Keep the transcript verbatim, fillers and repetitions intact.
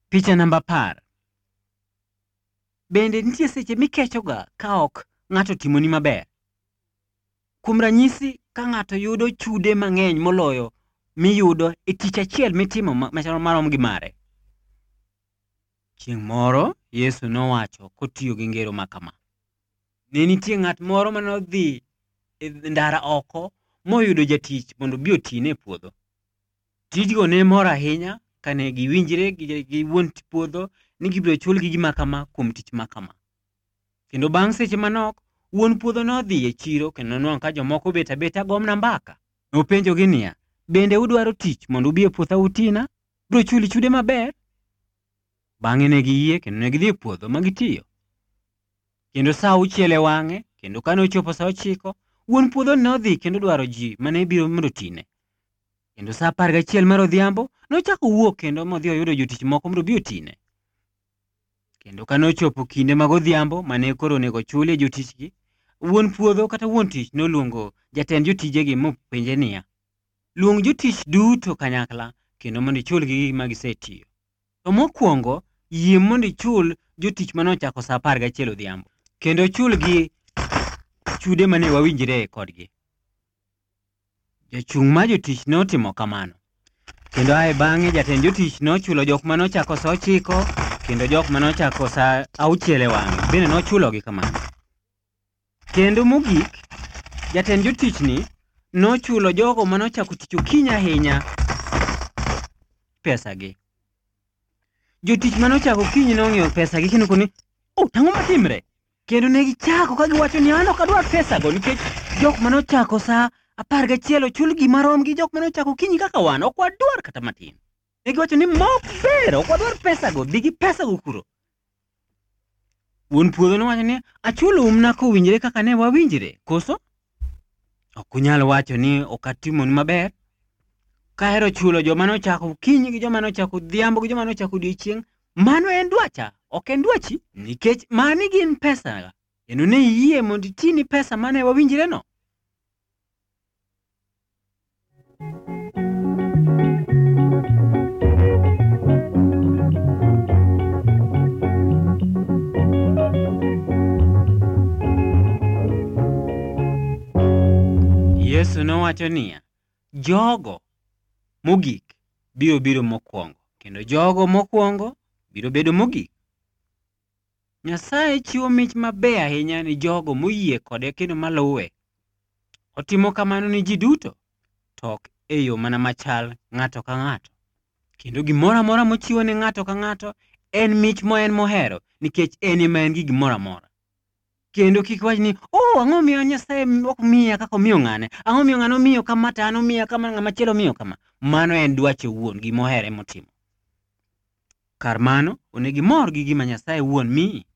Picha namba apar. Bende nitie seche mikechoga ka ok ng'ato timoni maber. Kuom ranyisi, ka ng'ato yudo chude mang'eny moloyo miyudo e tich achiel mitimo machalo marom gi mare. Chieng' moro Yesu nowacho kotiyo gi ngero ma kama. Ne nitie ng'at moro mane odhi e ndara oko moyudo jatich mondo obi otine e puodho. Tijgo ne mor ahinya kane giwinjre gi, gi wuon puodho ni gibiro chulgi gima kama kuom tich ma kama. Kendo bang' seche manok, wuon puodho nodhi e chiro kendo noneno ka jomoko bet abeta gomna mbaka. Nopenjogi niya, bende udwaro tich mondo ubi e puotha utina? Biro chuli chude maber? Bang'e ne giyie kendo ne gidhi e puodho ma gitiyo. Kendo sa auchiel e wang'e, kendo kane ochopo sa ochiko, wuon puodho nodhi kendo dwaro ji mane biro mondo tine. Kendo sa apar gachiel mar odhiambo, nochako wuok kendo modhi oyudo jotich moko mondo obi otine. Kendo kane ochopo kinde mag odhiambo mane koro onego chule jotichgi, wuon puodho kata wuon tich noluongo jatend jotijegi mopenje niya, luong jotich duto kanyakla kendo mondo ichulgi gima gisetiyo. To mokwongo, yie mondo ichul jotich mane ochako sa apar gachiel odhiambo, kendo chulgi chude mane wawinjre kodgi. Jachung' ma jotich notimo kamano. Kendo ae bang'e jatend jotich nochulo jok mane ochako sa ochiko kendo jok mane ochako sa auchiel e wang'e bende nochulogi kamano. Kendo mogik, jatend jotichni nochulo jogo mane ochako tich okinyi ahinya pesagi. Jotich mane ochako okinyi nong'iyo pesagi kendo koni, oh, tang'o matimre? Kendo ne gichako ka giwacho ni an ok adwar pesago nikech jok mane ochako sa apar gachiel ochul gima rom gi jok mane ochako okinyi kaka wan, ok wadwar kata matin. Ne giwacho ni ma ok ber, ok wadwar pesago, dhi gi pesago kuro. Wuon puodho nowacho ni, achulo umna kowinjre kaka ne wawinjre, koso? Ok unyal wacho ni ok atimonu maber. Kahero chulo joma ne ochako okinyi gi joma ne ochako odhiambo gi joma ne ochako odiechieng', mano en dwacha, ok en dwachi, nikech mani gin pesa. Kendo ne iyie mondo itini pesa mane wawinjre no. Yesu nowacho niya, jogo mogik biro biro mokwongo, kendo jogo mokwongo biro bedo mogik. Nyasaye chiwo mich maber ahinya ni jogo moyie kode kendo maluwe. Otimo kamano ni ji duto, to ok e yo mana machal ng'ato ka ng'ato. Kendo gimoro amora mochiwo ni ng'ato ka ng'ato en mich mo en mohero, nikech en ema en gi gimoro amora. Kendo kik wach ni, oh, ang'o miyo Nyasaye ok miya kaka omiyo ng'ane? Ang'o miyo ng'ano miyo kama to an omiya kama, ng'ama chielo miyo kama? Mano en dwache wuon, gima ohere motimo. Kar mano, onego imor gi gima Nyasaye wuon miyi.